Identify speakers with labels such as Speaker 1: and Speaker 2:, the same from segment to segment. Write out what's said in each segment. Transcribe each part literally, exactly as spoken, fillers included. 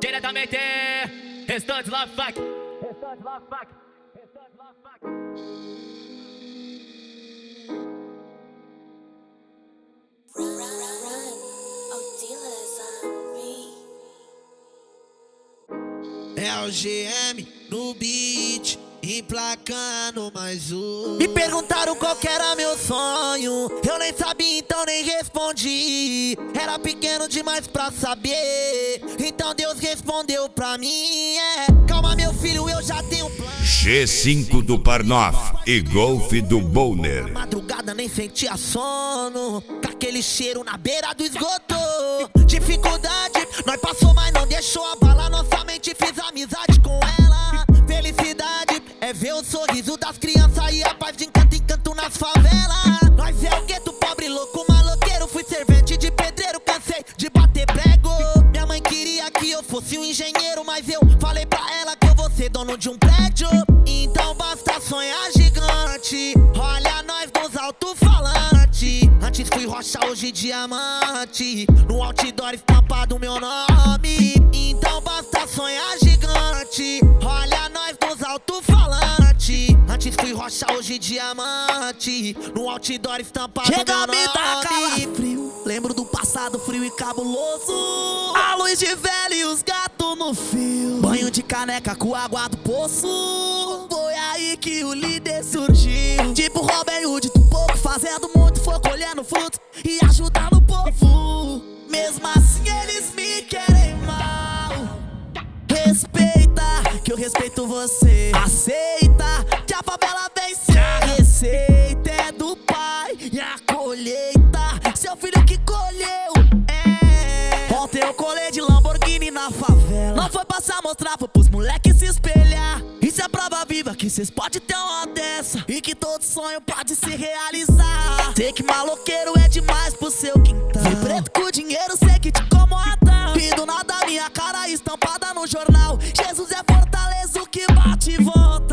Speaker 1: diretamente Restante Love Fuck. Restante Love Fuck. Restante Love Fuck.
Speaker 2: Run, run, run, run. Oh, dealers on me.
Speaker 3: É o G M no beat, emplacando mais um.
Speaker 4: Me perguntaram qual que era meu sonho, eu nem sabia, então nem respondi. Era pequeno demais pra saber, então Deus respondeu pra mim. É, calma meu filho, eu já tenho plano.
Speaker 5: G cinco do Parnoff e Golf do Bowner.
Speaker 4: Na madrugada nem sentia sono, com aquele cheiro na beira do esgoto. Dificuldade, nós passou, mas não deixou abalar nossa mente. Fiz amizade com ela. Felicidade é ver o sorriso das crianças e a paz de encanto em canto nas favelas. Nós é o gueto, pobre, louco, maloqueiro. Fui servente de pedreiro, cansei de bater prego. Minha mãe queria que eu fosse um engenheiro, mas eu falei pra ela que eu vou ser dono de um prédio. Então basta sonhar gigante, olha nós nos alto-falantes. Antes fui rocha, hoje diamante, no outdoor estampado meu nome. Então basta sonhar gigante, olha nós nos alto-falantes. Antes fui rocha, hoje diamante, no outdoor estampado
Speaker 3: Chega
Speaker 4: meu
Speaker 3: a me dar
Speaker 4: nome.
Speaker 3: calafrio, lembro do passado frio e cabuloso. A luz de velho e os gatos no fio. Banho de caneca com água do poço. Foi aí que o líder surgiu, tipo Robin Hood do pouco, fazendo muito, foi colhendo frutos e ajudando o povo. Mesmo assim eles me querem mal. Respeita, que eu respeito você. Aceita, que a favela vence. A receita é do pai e a colheita seu filho que colheu. É. Ontem eu colei de Lamborghini na favela. Não foi passar, mostrar, foi pros moleques se espelhar. Isso é prova viva que cês podem ter uma dessa e que todo sonho pode se realizar. Sei que maloqueiro é demais pro seu quintal. Fui preto com dinheiro, sei que te incomoda. E do nada minha cara estampada no jornal. Jesus é fortaleza, o que bate e volta.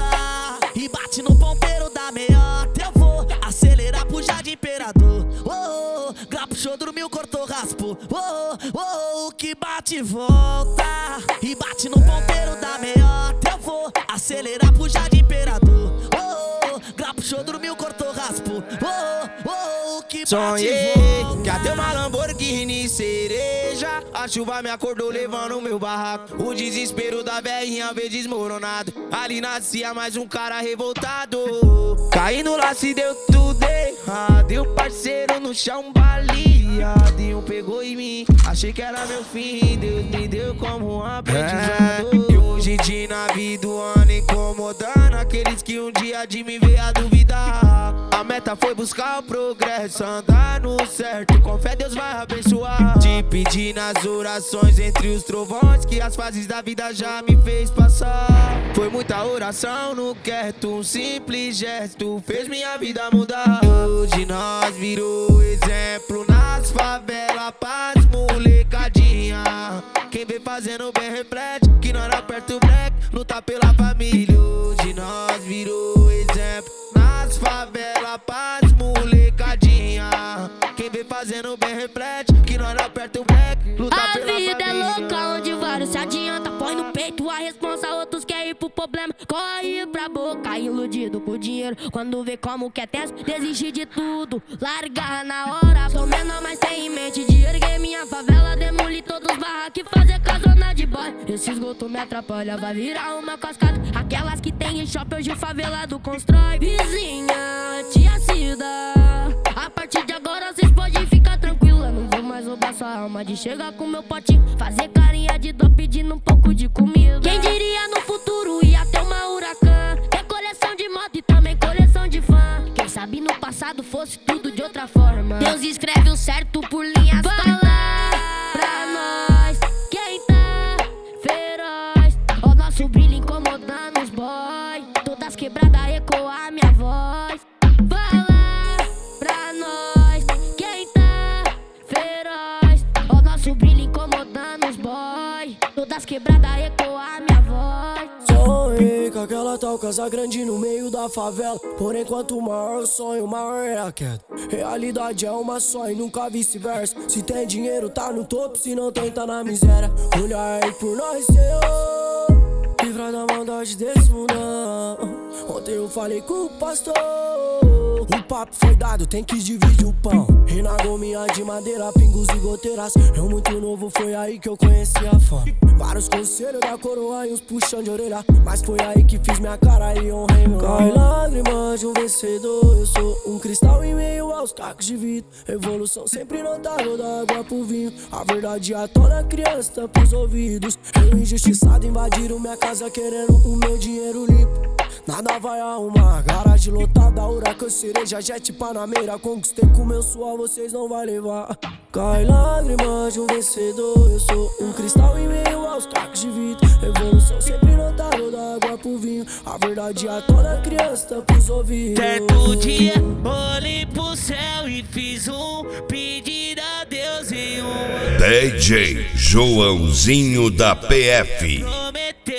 Speaker 3: E bate no ponteiro da meiota. Eu vou acelerar pro Jardim Imperador. Oh, oh, grapo, show, dormiu, cortou, raspou. Oh, oh, oh, o que bate e volta. E bate no ponteiro da meiota. Eu vou acelerar pro Jardim Imperador. Oh, oh, grapo, show, dormiu, cortou, raspou. Oh, oh, oh, o que bate
Speaker 6: Sonhei
Speaker 3: e volta.
Speaker 6: que até uma Lamborghini cereja. A chuva me acordou levando meu barraco. O desespero da velhinha veio desmoronado. Ali nascia mais um cara revoltado. Caindo lá se deu tudo errado. E o parceiro no chão baleado. E um pegou em mim, achei que era meu fim. Deus me deu como um aprendizado. É, e hoje de na vida o ano incomodando aqueles que um dia de me ver a duvidar. A meta foi buscar o progresso, andar no certo. Com fé Deus vai abençoar. Te pedi nas orações entre os trovões que as fases da vida já me fez passar. Foi muita oração no quieto, um simples gesto fez minha vida mudar. Hoje nós virou exemplo nas favelas, paz, molecadinha. Quem vem fazendo bem reflete que nós não aperta o break, luta pela família. Hoje nós virou exemplo nas favelas, paz, molecadinha. Quem vem fazendo bem reflete que nós não aperta o break, luta
Speaker 7: a
Speaker 6: pela família.
Speaker 7: A vida é louca onde vários se adianta, põe no peito a responsa, outros querem ir pro problema. Corre pra boca, iludido por dinheiro. Quando vê como que é tenso, desiste de tudo, larga na hora. Tô menor, mas tem em mente de erguer minha favela, demolir todos os barracos e fazer casona de boy. Esse esgoto me atrapalha, vai virar uma cascata. Aquelas que tem em shopping hoje favelado constrói. Vizinha, tia Cida, a partir de agora cês podem ficar tranquila. Não vou mais roubar sua alma de chegar com meu potinho, fazer carinha de dó pedindo um pouco de comida. Quem diria no futuro ia ter uma Huracan, ter coleção de moto e também coleção de fã. Quem sabe no passado fosse tudo de outra forma. Deus escreve o certo por linhas. Fala pra nós quem tá feroz. O nosso brilho incomodando os boy, todas quebradas ecoa minha voz. Fala pra nós quem tá feroz. O nosso brilho incomodando os boy, todas quebradas ecoa minha voz.
Speaker 3: Sonhei com aquela
Speaker 8: Natal, casa grande no meio da favela. Porém, quanto maior o sonho, maior é a queda. Realidade é uma só e nunca vice-versa. Se tem dinheiro, tá no topo, se não tem, tá na miséria. Olha aí por nós, Senhor, livra da maldade desse mundão. Ontem eu falei com o pastor, o papo foi dado, tem que dividir o pão. E na gominha de madeira, pingos e goteiras. Eu muito novo, foi aí que eu conheci a fome. Vários conselhos da coroa e uns puxão de orelha, mas foi aí que fiz minha cara e honrei meu nome. Cai lágrimas de um vencedor, eu sou um cristal em meio aos cacos de vidro. Evolução sempre notável da água pro vinho. A verdade atona a criança, tampa os ouvidos. Eu injustiçado invadiram minha casa querendo o meu dinheiro limpo. Nada vai arrumar, garagem lotada, huracan, cereja, jet, panameira. Conquistei com meu suor, vocês não vai levar. Cai lágrimas de um vencedor, eu sou um cristal em meio aos cacos de vidro. Evolução sempre notável da água pro vinho. A verdade atona a criança, tampa os ouvidos.
Speaker 6: Certo dia, olhei pro céu e fiz um pedido a Deus em um
Speaker 5: D J Joãozinho da P F.
Speaker 6: prometeu.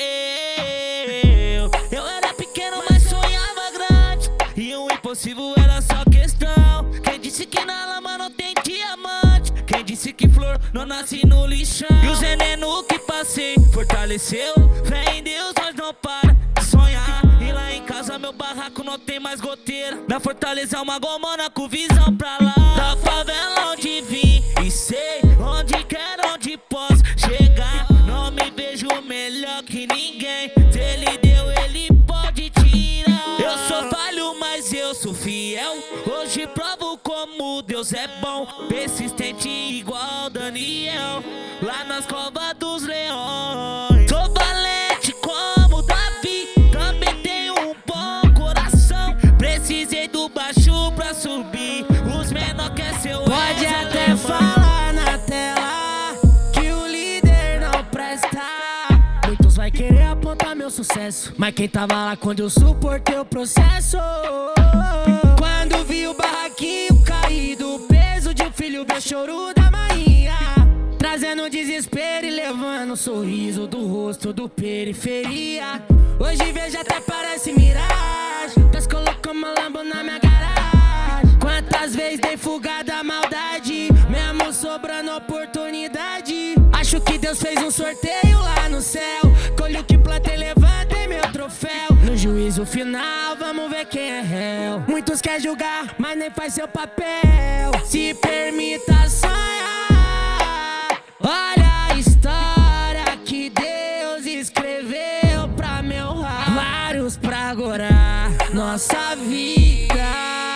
Speaker 6: Eu era pequeno, mas sonhava grande, e o impossível era só questão. Quem disse que na lama não tem diamante? Quem disse que flor não nasce no lixão? E os veneno que passei fortaleceu. Fé em Deus, nós não para de sonhar. E lá em casa meu barraco não tem mais goteira. Na Fortaleza uma gomona com visão pra lá. Da favela onde vim e sei onde quero, onde posso chegar. Não me vejo melhor que ninguém. Se ele deu, ele pode tirar. Eu sou falho, mas eu sou fiel. Hoje provo como Deus é bom. Persistente igual Daniel, lá nas covas dos leões. Sou valente como Davi, também tenho um bom coração. Precisei do baixo pra subir, os menor quer seu.
Speaker 3: Pode até falar na tela que o líder não presta. Muitos vai querer apontar meu sucesso, mas quem tava lá quando eu suportei o processo? Quando vi o barraquinho caído, o peso de um filho, meu choro da maninha, trazendo desespero e levando um sorriso do rosto do periferia. Hoje vejo até parece miragem, Deus colocou uma Lambo na minha garagem. Quantas vezes dei fuga da maldade, mesmo sobrando oportunidade. Acho que Deus fez um sorteio lá no céu, colho que plantei, levantei meu troféu. No juízo final, vamos ver quem é réu. Muitos querem julgar, mas nem faz seu papel. Se permita sonhar, olha a história que Deus escreveu pra me honrar. Vários pra agora, nossa vida,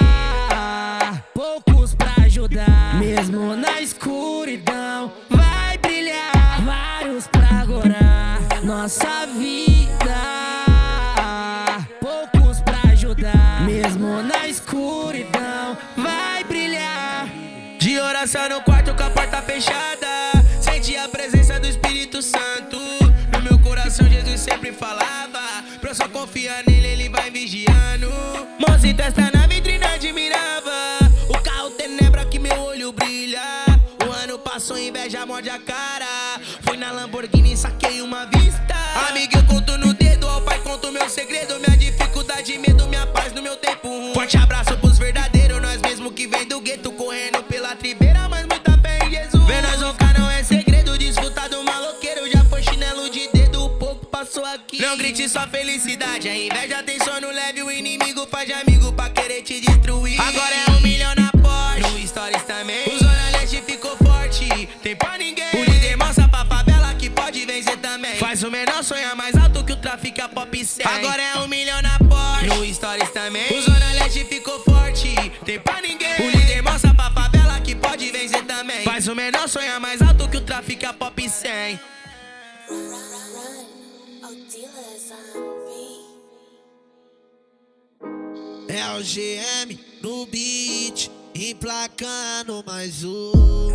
Speaker 3: poucos pra ajudar. Mesmo na escuridão, vai brilhar. Vários pra agora, nossa vida, poucos pra ajudar. Mesmo na escuridão, vai brilhar.
Speaker 6: De oração no quarto com a porta fechada, senti a presença do Espírito Santo. No meu coração Jesus sempre falava, pra eu só confiar nele, ele vai vigiando. Mãos e testa na vitrine admirava, o carro tenebra que meu olho brilha. O ano passou, inveja morde a cara, fui na Lamborghini e saquei uma vista. Amigo, eu conto no dedo, ao pai conto meu segredo, minha dificuldade, medo, minha paz no meu tempo ruim. Forte abraço pros verdadeiros, nós mesmo que vem do gueto, correndo pela tribeira, mas muita fé em Jesus. Ver nós roncar não é segredo, desfrutar do maloqueiro, já foi chinelo de dedo, o pouco passou aqui. Não grite sua felicidade, a inveja tem sono leve, o inimigo faz de amigo pra querer te destruir. Agora é um milhão na Porsche, no Stories também, o Zona Leste ficou forte, tem pra ninguém. O líder mostra pra favela que pode vencer também, faz o menor sonhar mais alto que o tráfico é pop cem. Agora é um milhão na Porsche, no Stories também, o Zona Leste ficou forte, tem pra ninguém. O líder mostra pra favela que pode vencer também, faz o menor sonhar mais alto que o tráfico é pop cem.
Speaker 2: Run, run, run, oh dealers on me.
Speaker 4: É o G M no beat, emplacando mais um.